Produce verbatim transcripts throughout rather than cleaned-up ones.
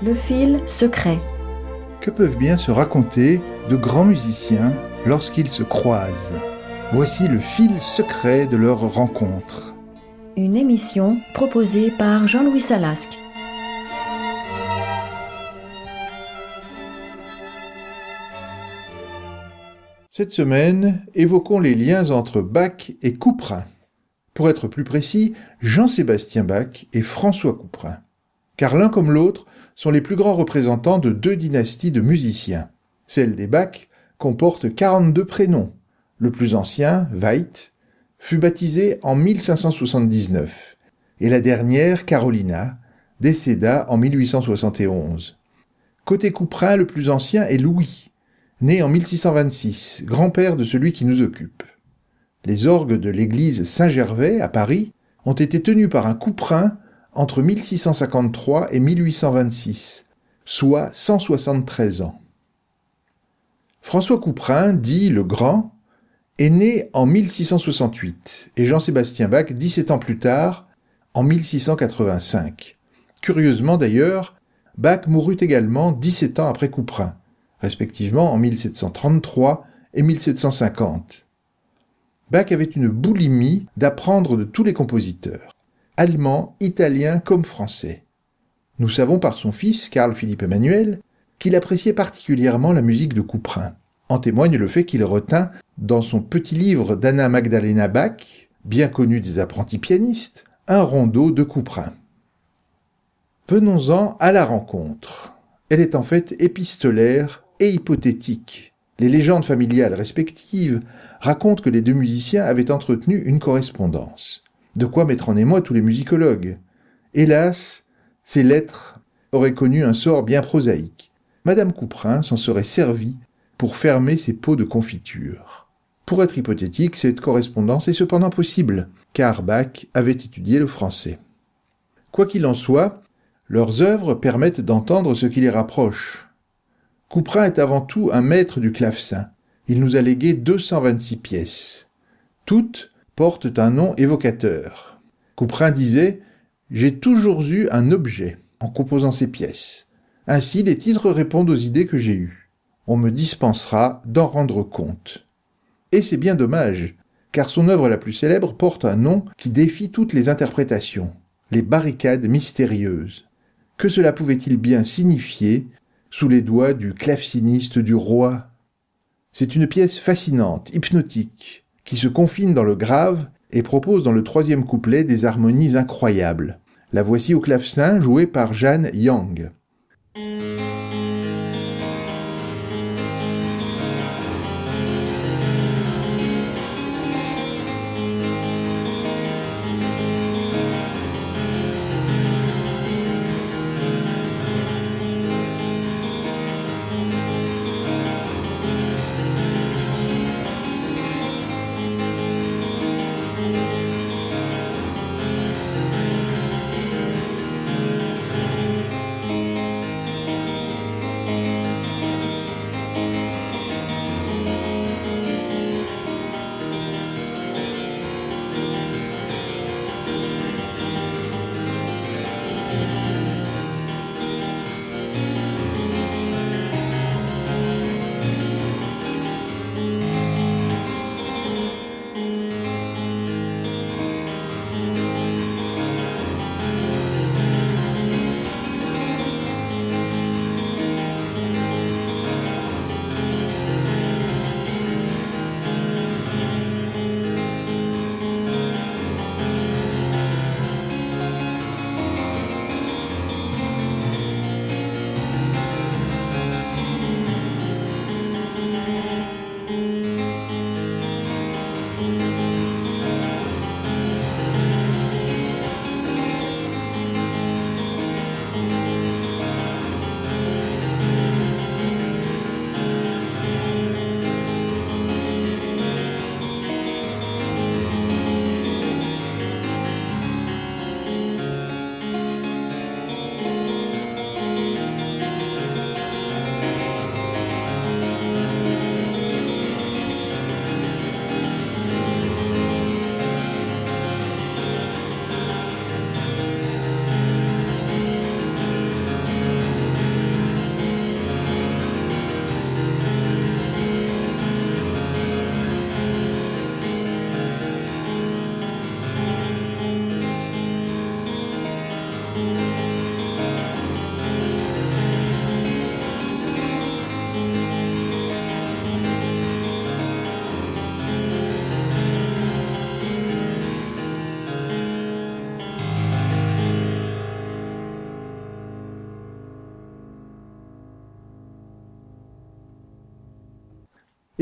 Le fil secret. Que peuvent bien se raconter de grands musiciens lorsqu'ils se croisent? Voici le fil secret de leur rencontre. Une émission proposée par Jean-Louis Salasque. Cette semaine, évoquons les liens entre Bach et Couperin. Pour être plus précis, Jean-Sébastien Bach et François Couperin. Car l'un comme l'autre sont les plus grands représentants de deux dynasties de musiciens. Celle des Bach comporte quarante-deux prénoms. Le plus ancien, Veit, fut baptisé en mille cinq cent soixante-dix-neuf, et la dernière, Carolina, décéda en mille huit cent soixante et onze. Côté Couperin, le plus ancien est Louis, né en mille six cent vingt-six, grand-père de celui qui nous occupe. Les orgues de l'église Saint-Gervais, à Paris, ont été tenus par un Couperin entre mille six cent cinquante-trois et mille huit cent vingt-six, soit cent soixante-treize ans. François Couperin, dit le Grand, est né en mille six cent soixante-huit et Jean-Sébastien Bach dix-sept ans plus tard, en mille six cent quatre-vingt-cinq. Curieusement d'ailleurs, Bach mourut également dix-sept ans après Couperin, respectivement en mille sept cent trente-trois et mille sept cent cinquante. Bach avait une boulimie d'apprendre de tous les compositeurs, allemands, italiens comme français. Nous savons par son fils, Carl Philipp Emanuel, qu'il appréciait particulièrement la musique de Couperin. En témoigne le fait qu'il retint, dans son petit livre d'Anna Magdalena Bach, bien connu des apprentis pianistes, un rondo de Couperin. Venons-en à la rencontre. Elle est en fait épistolaire et hypothétique. Les légendes familiales respectives racontent que les deux musiciens avaient entretenu une correspondance. De quoi mettre en émoi tous les musicologues. Hélas, ces lettres auraient connu un sort bien prosaïque. Madame Couperin s'en serait servie pour fermer ses pots de confiture. Pour être hypothétique, cette correspondance est cependant possible, car Bach avait étudié le français. Quoi qu'il en soit, leurs œuvres permettent d'entendre ce qui les rapproche. Couperin est avant tout un maître du clavecin. Il nous a légué deux cent vingt-six pièces. Toutes portent un nom évocateur. Couperin disait « J'ai toujours eu un objet en composant ces pièces. Ainsi, les titres répondent aux idées que j'ai eues. On me dispensera d'en rendre compte. » Et c'est bien dommage, car son œuvre la plus célèbre porte un nom qui défie toutes les interprétations, les barricades mystérieuses. Que cela pouvait-il bien signifier sous les doigts du claveciniste du roi? C'est une pièce fascinante, hypnotique, qui se confine dans le grave et propose dans le troisième couplet des harmonies incroyables. La voici au clavecin jouée par Jeanne Yang.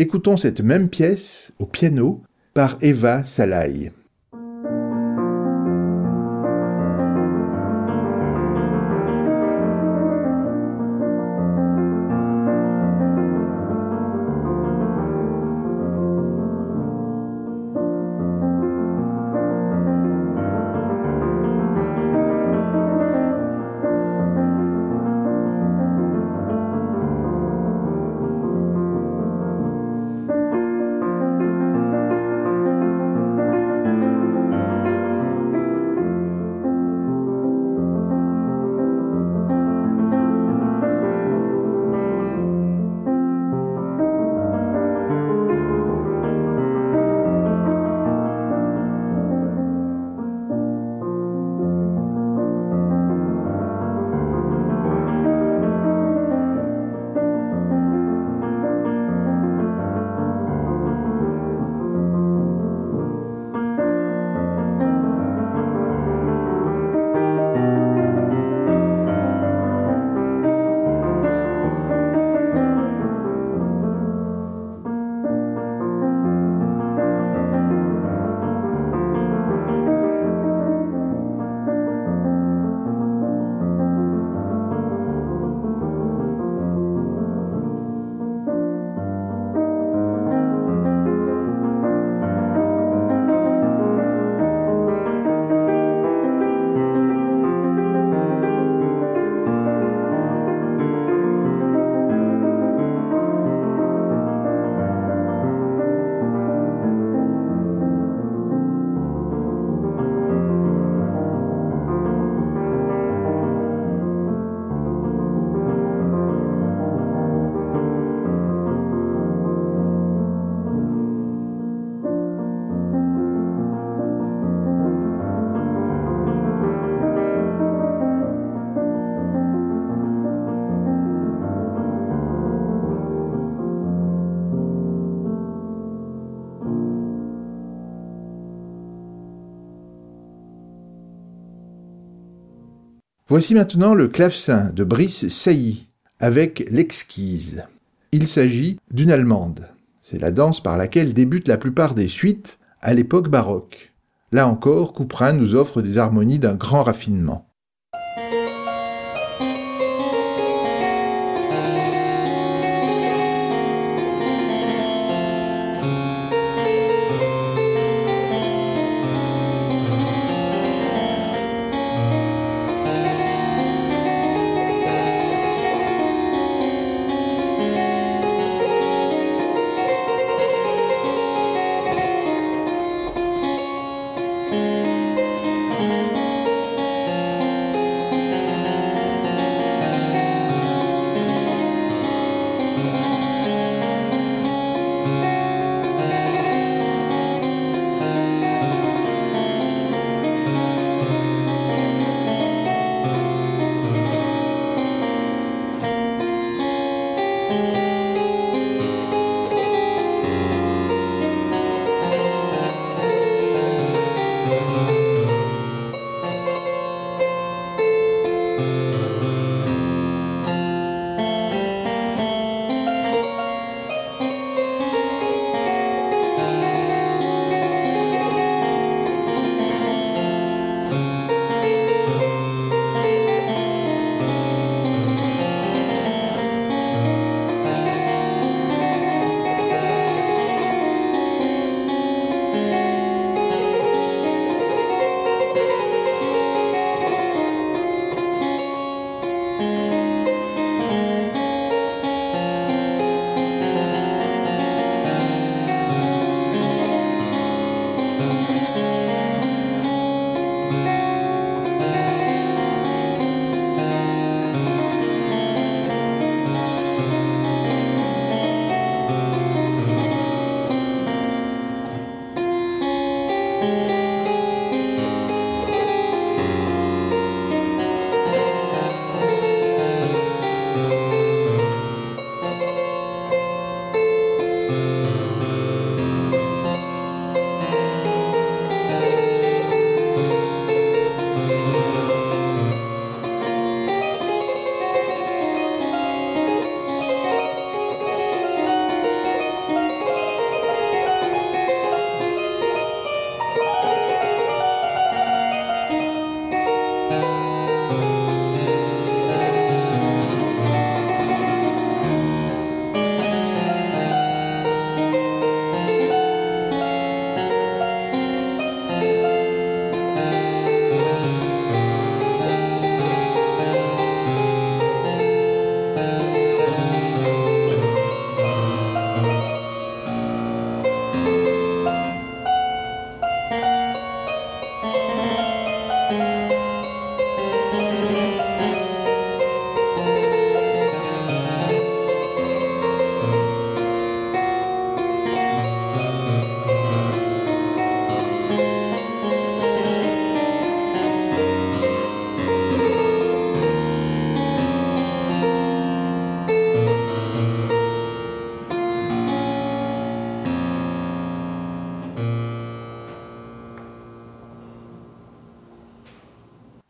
Écoutons cette même pièce au piano par Eva Salaï. Voici maintenant le clavecin de Brice Sailly avec l'Exquise. Il s'agit d'une allemande. C'est la danse par laquelle débutent la plupart des suites à l'époque baroque. Là encore, Couperin nous offre des harmonies d'un grand raffinement.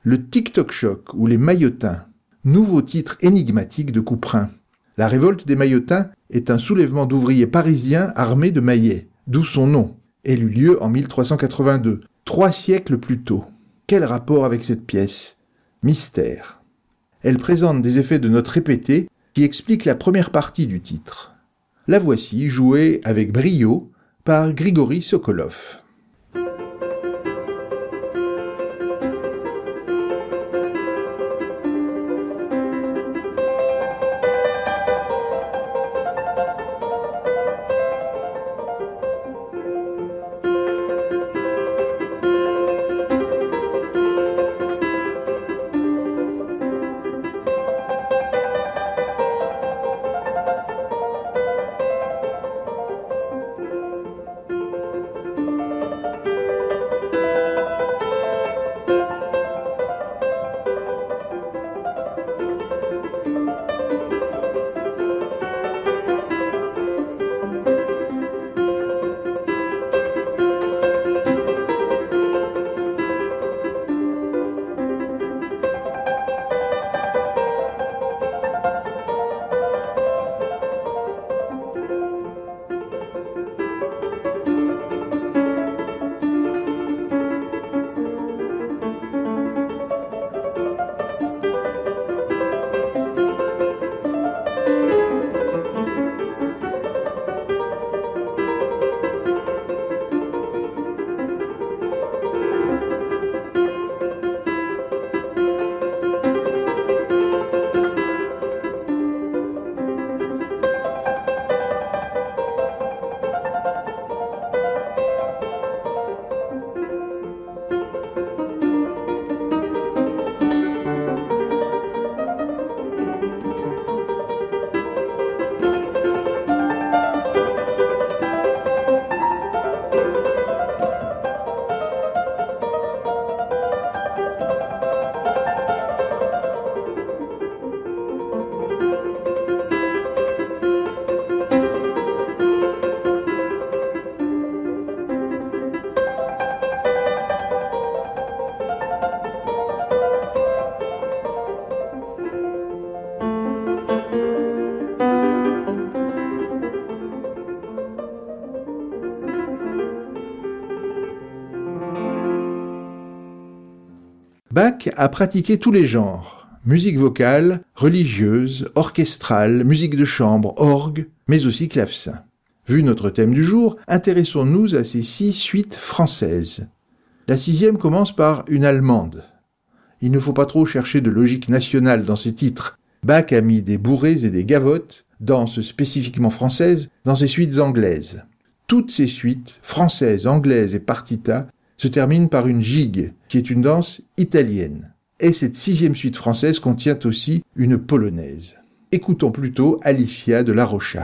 Le TikTok Choc ou les Maillotins, nouveau titre énigmatique de Couperin. La révolte des Maillotins est un soulèvement d'ouvriers parisiens armés de maillets, d'où son nom. Elle eut lieu en mille trois cent quatre-vingt-deux, trois siècles plus tôt. Quel rapport avec cette pièce ? Mystère. Elle présente des effets de notes répétés qui expliquent la première partie du titre. La voici jouée avec brio par Grigory Sokolov. Bach a pratiqué tous les genres, musique vocale, religieuse, orchestrale, musique de chambre, orgue, mais aussi clavecin. Vu notre thème du jour, intéressons-nous à ces six suites françaises. La sixième commence par une allemande. Il ne faut pas trop chercher de logique nationale dans ces titres. Bach a mis des bourrées et des gavottes, danse spécifiquement française, dans ses suites anglaises. Toutes ces suites, françaises, anglaises et partita, se termine par une gigue, qui est une danse italienne. Et cette sixième suite française contient aussi une polonaise. Écoutons plutôt Alicia de La Rocha.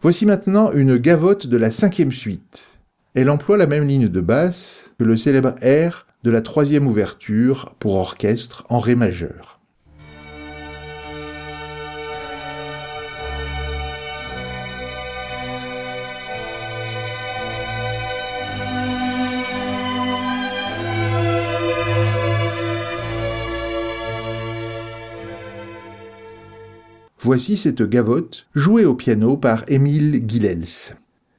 Voici maintenant une gavotte de la cinquième suite. Elle emploie la même ligne de basse que le célèbre air de la troisième ouverture pour orchestre en ré majeur. Voici cette gavotte jouée au piano par Émile Guilels.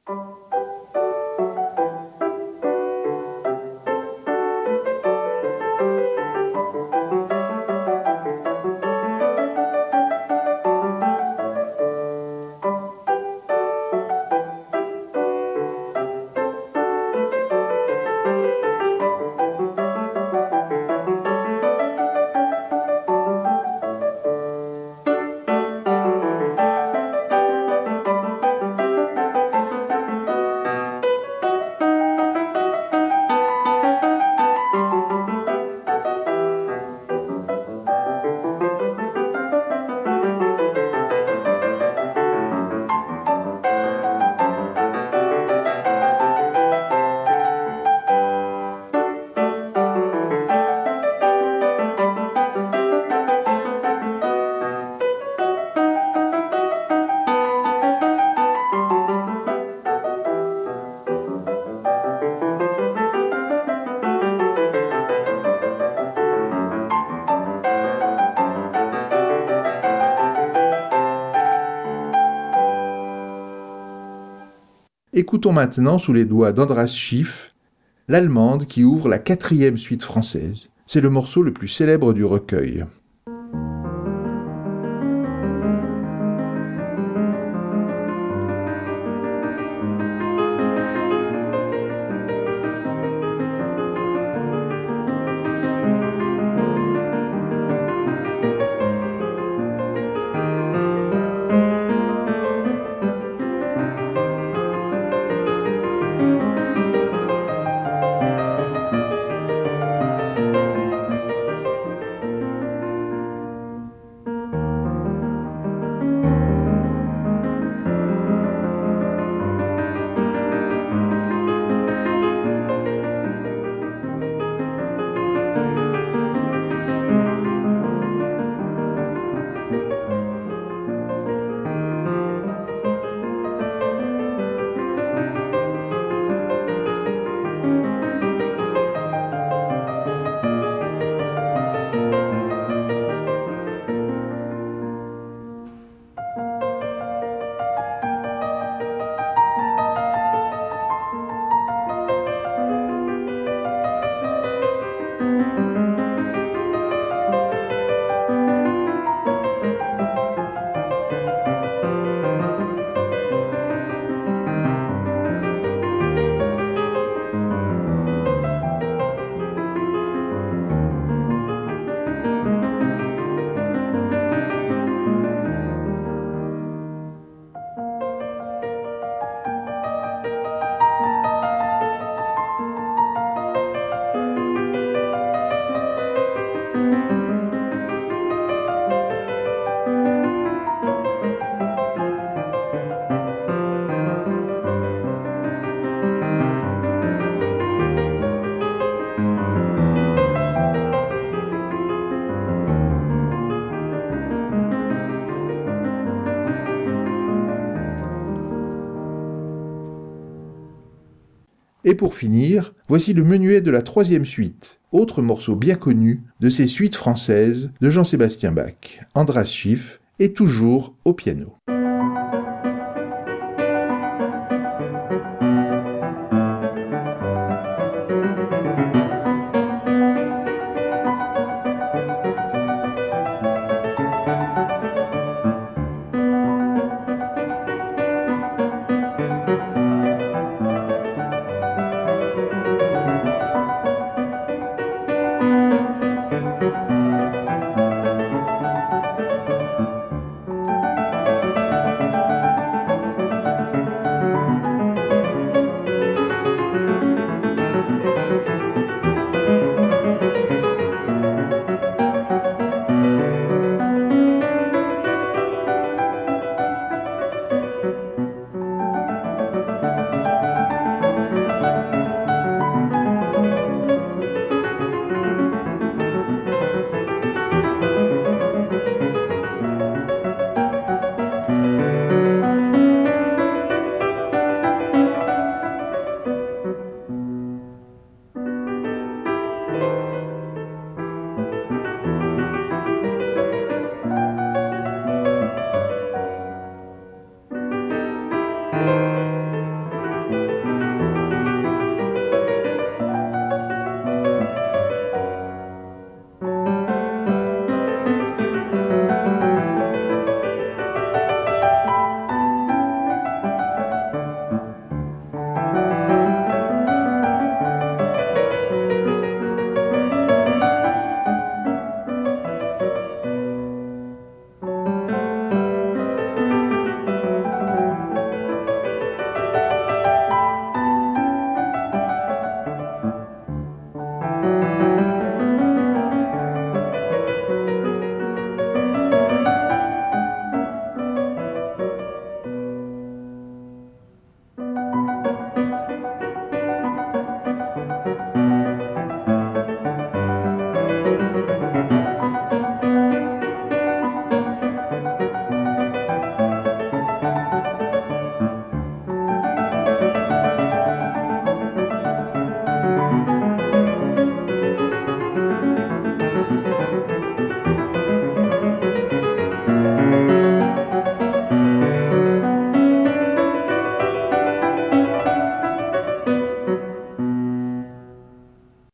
Écoutons maintenant sous les doigts d'Andras Schiff, l'allemande qui ouvre la quatrième suite française. C'est le morceau le plus célèbre du recueil. Et pour finir, voici le menuet de la troisième suite, autre morceau bien connu de ces suites françaises de Jean-Sébastien Bach, Andras Schiff, et toujours au piano.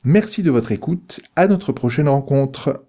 Merci de votre écoute, à notre prochaine rencontre.